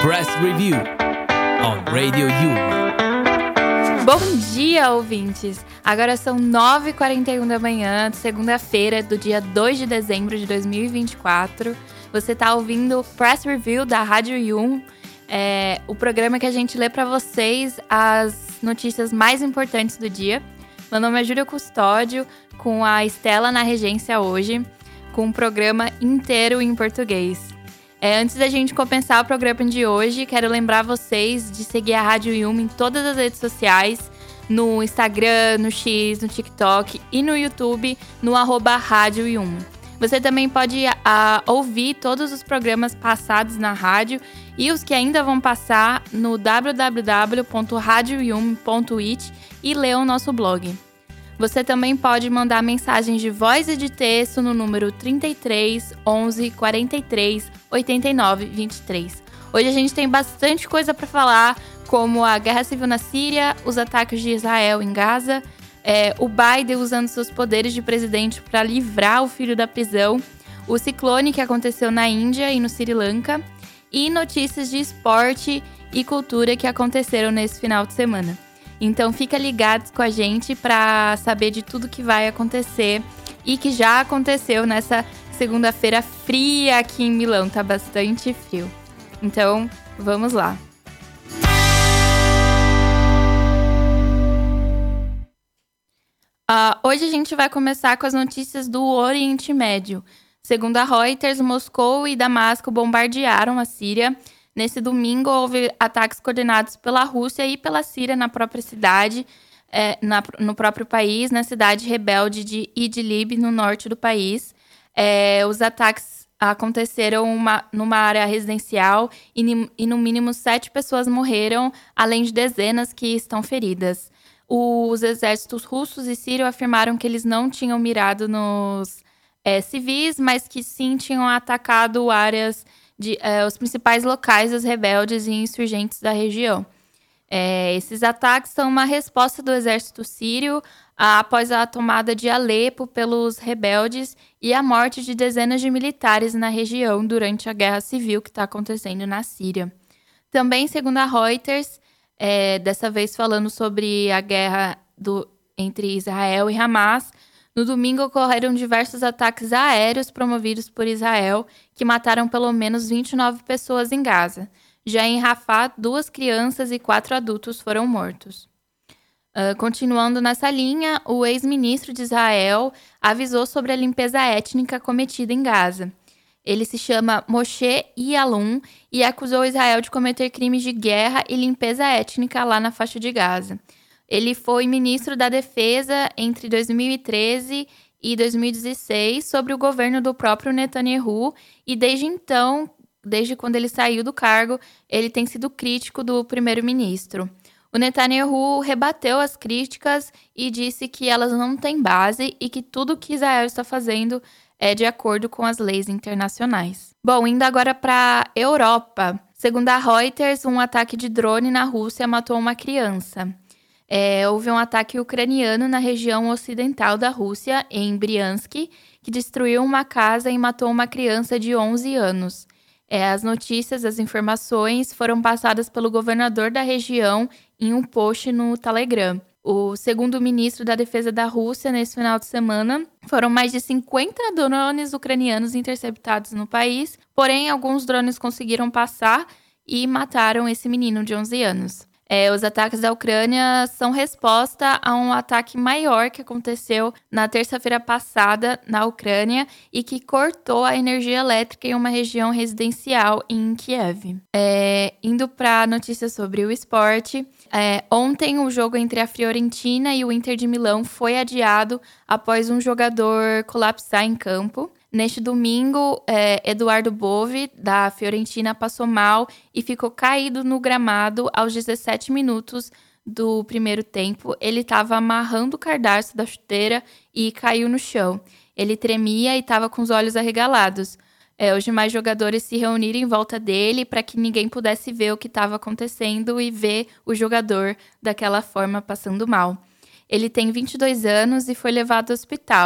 Press Review on Radio Yuma. Bom dia, ouvintes! Agora são 9h41 da manhã, segunda-feira, do dia 2 de dezembro de 2024. Você está ouvindo o Press Review da Rádio Yum, o programa que a gente lê para vocês as notícias mais importantes do dia. Meu nome é Júlia Custódio, com a Estela na regência hoje, com um programa inteiro em português. Antes da gente começar o programa de hoje, quero lembrar vocês de seguir a Rádio Yuma em todas as redes sociais, no Instagram, no X, no TikTok e no YouTube, no @Rádio Yuma. Você também pode ouvir todos os programas passados na rádio e os que ainda vão passar no www.radioyum.it e ler o nosso blog. Você também pode mandar mensagens de voz e de texto no número 33 11 43 89 23. Hoje a gente tem bastante coisa para falar, como a guerra civil na Síria, os ataques de Israel em Gaza, o Biden usando seus poderes de presidente para livrar o filho da prisão, o ciclone que aconteceu na Índia e no Sri Lanka, e notícias de esporte e cultura que aconteceram nesse final de semana. Então fica ligados com a gente para saber de tudo que vai acontecer e que já aconteceu nessa segunda-feira fria aqui em Milão. Tá bastante frio. Então, vamos lá. Hoje a gente vai começar com as notícias do Oriente Médio. Segundo a Reuters, Moscou e Damasco bombardearam a Síria. Nesse domingo, houve ataques coordenados pela Rússia e pela Síria na própria cidade, no próprio país, na cidade rebelde de Idlib, no norte do país. Os ataques aconteceram numa área residencial e no mínimo 7 pessoas morreram, além de dezenas que estão feridas. Os exércitos russos e sírios afirmaram que eles não tinham mirado nos civis, mas que sim tinham atacado áreas os principais locais dos rebeldes e insurgentes da região. Esses ataques são uma resposta do exército sírio após a tomada de Alepo pelos rebeldes e a morte de dezenas de militares na região durante a guerra civil que está acontecendo na Síria. Também, segundo a Reuters, dessa vez falando sobre a guerra entre Israel e Hamas, no domingo ocorreram diversos ataques aéreos promovidos por Israel, que mataram pelo menos 29 pessoas em Gaza. Já em Rafah, 2 crianças e 4 adultos foram mortos. Continuando nessa linha, o ex-ministro de Israel avisou sobre a limpeza étnica cometida em Gaza. Ele se chama Moshe Yaalon e acusou Israel de cometer crimes de guerra e limpeza étnica lá na faixa de Gaza. Ele foi ministro da Defesa entre 2013 e 2016 sobre o governo do próprio Netanyahu e desde então, desde quando ele saiu do cargo, ele tem sido crítico do primeiro-ministro. O Netanyahu rebateu as críticas e disse que elas não têm base e que tudo o que Israel está fazendo é de acordo com as leis internacionais. Bom, indo agora para a Europa. Segundo a Reuters, um ataque de drone na Rússia matou uma criança. Houve um ataque ucraniano na região ocidental da Rússia, em Briansk, que destruiu uma casa e matou uma criança de 11 anos. As notícias, as informações foram passadas pelo governador da região em um post no Telegram. O segundo ministro da Defesa da Rússia, nesse final de semana, foram mais de 50 drones ucranianos interceptados no país, porém alguns drones conseguiram passar e mataram esse menino de 11 anos. Os ataques da Ucrânia são resposta a um ataque maior que aconteceu na terça-feira passada na Ucrânia e que cortou a energia elétrica em uma região residencial em Kiev. Indo para notícias sobre o esporte, ontem o jogo entre a Fiorentina e o Inter de Milão foi adiado após um jogador colapsar em campo. Neste domingo, Eduardo Bove, da Fiorentina, passou mal e ficou caído no gramado aos 17 minutos do primeiro tempo. Ele estava amarrando o cadarço da chuteira e caiu no chão. Ele tremia e estava com os olhos arregalados. Os demais jogadores se reuniram em volta dele para que ninguém pudesse ver o que estava acontecendo e ver o jogador daquela forma passando mal. Ele tem 22 anos e foi levado ao hospital.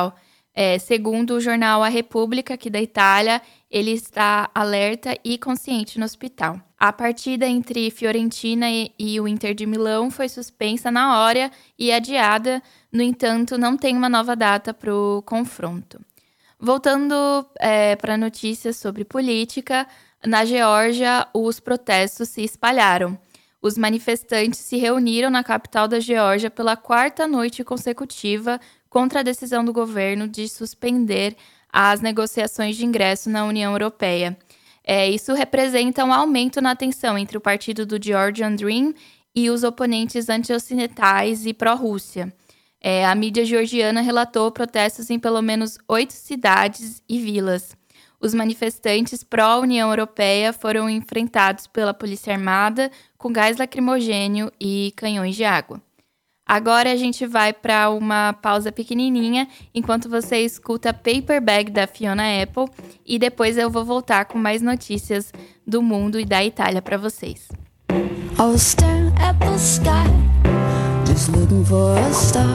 Segundo o jornal A Repubblica, aqui da Itália, ele está alerta e consciente no hospital. A partida entre Fiorentina e o Inter de Milão foi suspensa na hora e adiada. No entanto, não tem uma nova data para o confronto. Voltando para notícias sobre política, na Geórgia, os protestos se espalharam. Os manifestantes se reuniram na capital da Geórgia pela 4ª noite consecutiva contra a decisão do governo de suspender as negociações de ingresso na União Europeia. Isso representa um aumento na tensão entre o partido do Georgian Dream e os oponentes anti-ocidentais e pró-Rússia. A mídia georgiana relatou protestos em pelo menos 8 cidades e vilas. Os manifestantes pró-União Europeia foram enfrentados pela Polícia Armada com gás lacrimogênio e canhões de água. Agora a gente vai para uma pausa pequenininha, enquanto você escuta Paper Bag da Fiona Apple, e depois eu vou voltar com mais notícias do mundo e da Itália para vocês. I was staring at the sky, just looking for a star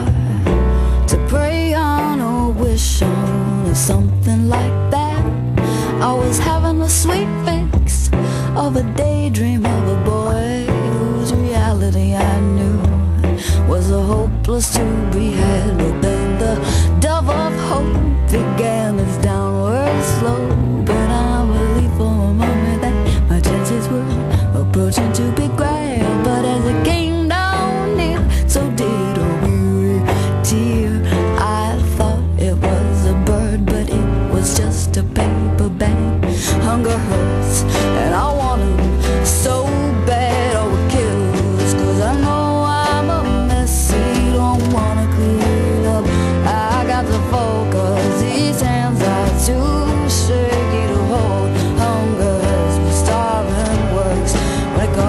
to pray on or wish on or something like that. I was having a sweet fix of a daydream of a boy whose reality I knew was a hopeless to be had. But then the dove of hope began its downward slope, and I believed for a moment that my chances were approaching to be grand. But as it came down near, so did a weary tear. I thought it was a bird, but it was just a paper bag. Hunger hurts, and I want to so bad. Oh, it kills, 'cause I know I'm a messy, don't wanna clean up. I got to focus, these hands are too shaky to hold. Hunger hurts, but starving works when it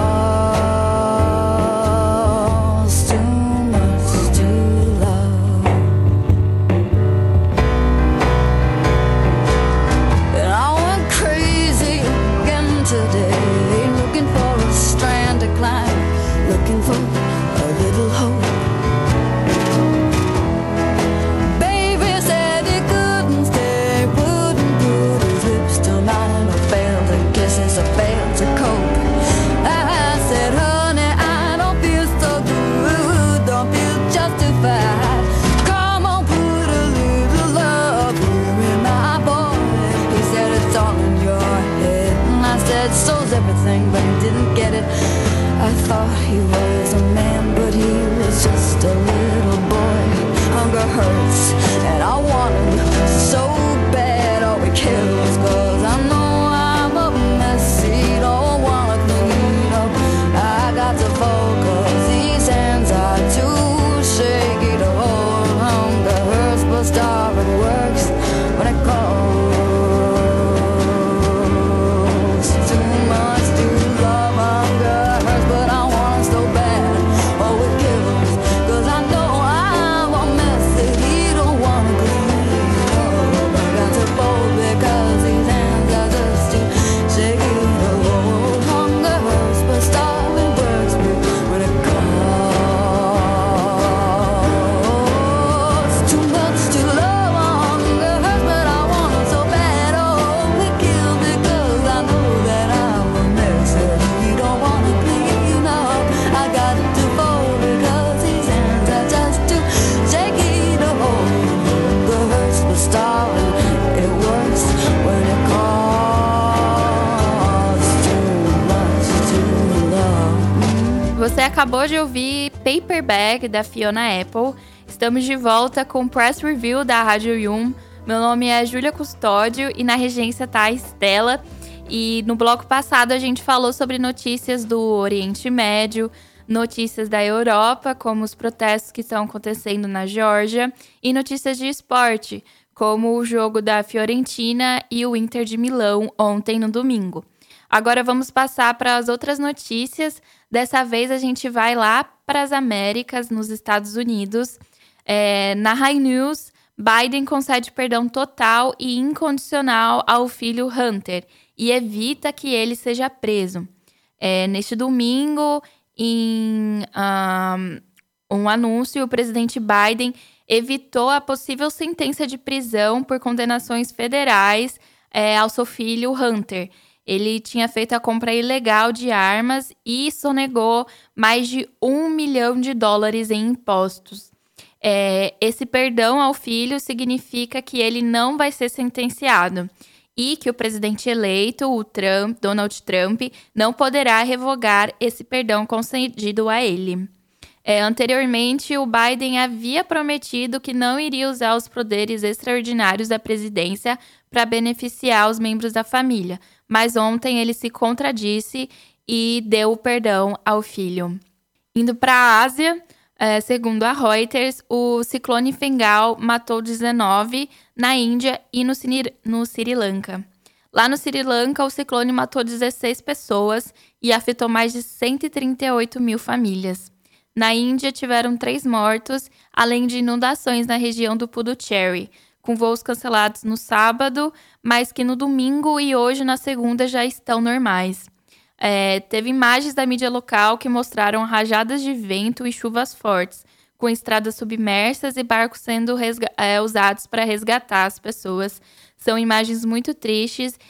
costs too much to love. And I went crazy again today, looking for a strand to climb, looking for a little hope. Baby said he couldn't stay, wouldn't put his lips to mine, or failed to kisses, or failed to cope. I said, honey, I don't feel so good, don't feel justified. Come on, put a little love here in my voice. He said, it's all in your head. And I said, so's everything, but he didn't get it. I thought he was a man, but he was just a little boy. Hunger hurts, and I want him so bad. Oh, it kills, 'cause I know I'm a messy, don't wanna clean up. I got to focus, these hands are too shaky to hold. Hunger hurts, but starving works when it costs too much to love. Hunger hurts, but I want it so bad. Oh, it kills, 'cause I know I'm a messy, don't wanna clean up. I got to fold because these hands are just too shaky to hold. Hunger hurts, but starving works when it costs too much to love. Hunger hurts, but I want it so bad. Oh, it kills because I know that I'm a messy, don't wanna clean up. I got to fold because these hands are just too shaky to hold. Hunger hurts, but starving it works when it costs too much to love. Você acabou de ouvir Paper Bag da Fiona Apple. Estamos de volta com o Press Review da Rádio Yum. Meu nome é Júlia Custódio e na regência tá a Estela. E no bloco passado a gente falou sobre notícias do Oriente Médio, notícias da Europa, como os protestos que estão acontecendo na Geórgia, e notícias de esporte, como o jogo da Fiorentina e o Inter de Milão ontem no domingo. Agora vamos passar para as outras notícias. Dessa vez a gente vai lá para as Américas, nos Estados Unidos. Na High News, Biden concede perdão total e incondicional ao filho Hunter e evita que ele seja preso. Neste domingo, em um anúncio, o presidente Biden evitou a possível sentença de prisão por condenações federais ao seu filho Hunter. Ele tinha feito a compra ilegal de armas e sonegou mais de $1 milhão em impostos. Esse perdão ao filho significa que ele não vai ser sentenciado e que o presidente eleito, Donald Trump, não poderá revogar esse perdão concedido a ele. Anteriormente, o Biden havia prometido que não iria usar os poderes extraordinários da presidência para beneficiar os membros da família, mas ontem ele se contradisse e deu o perdão ao filho. Indo para a Ásia, segundo a Reuters, o ciclone Bengal matou 19 na Índia e no Sri Lanka. Lá no Sri Lanka, o ciclone matou 16 pessoas e afetou mais de 138 mil famílias. Na Índia, tiveram 3 mortos, além de inundações na região do Puducherry, com voos cancelados no sábado, mas que no domingo e hoje, na segunda, já estão normais. Teve imagens da mídia local que mostraram rajadas de vento e chuvas fortes, com estradas submersas e barcos sendo usados para resgatar as pessoas. São imagens muito tristes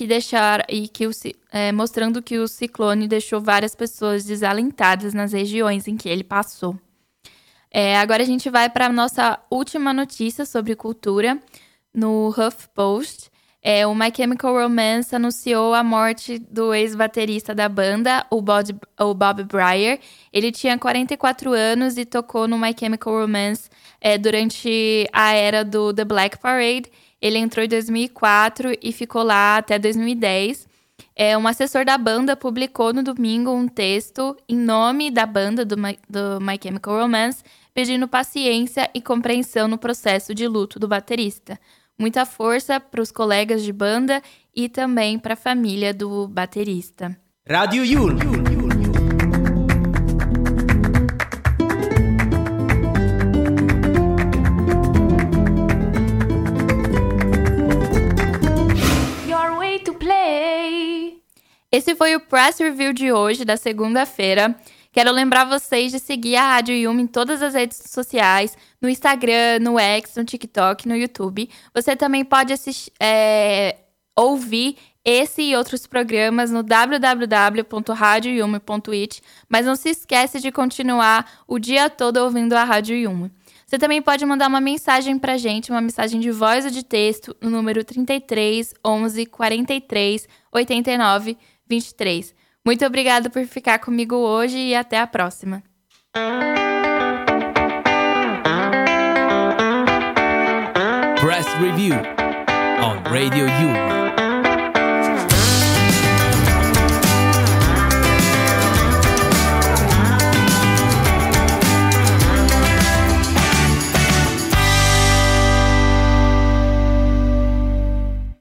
mostrando que o ciclone deixou várias pessoas desalentadas nas regiões em que ele passou. Agora a gente vai para a nossa última notícia sobre cultura. No HuffPost, o My Chemical Romance anunciou a morte do ex-baterista da banda, o Bob Brier. Ele tinha 44 anos e tocou no My Chemical Romance durante a era do The Black Parade. Ele entrou em 2004 e ficou lá até 2010. Um assessor da banda publicou no domingo um texto em nome da banda do My Chemical Romance, pedindo paciência e compreensão no processo de luto do baterista. Muita força para os colegas de banda e também para a família do baterista. Radio Yul. Your way to play. Esse foi o Press Review de hoje, da segunda-feira. Quero lembrar vocês de seguir a Rádio Yuma em todas as redes sociais, no Instagram, no X, no TikTok, no YouTube. Você também pode ouvir esse e outros programas no www.radioyuma.it, mas não se esquece de continuar o dia todo ouvindo a Rádio Yuma. Você também pode mandar uma mensagem pra gente, uma mensagem de voz ou de texto, no número 33 11 43 89 23. Muito obrigada por ficar comigo hoje e até a próxima. Press Review on Radio Yuma.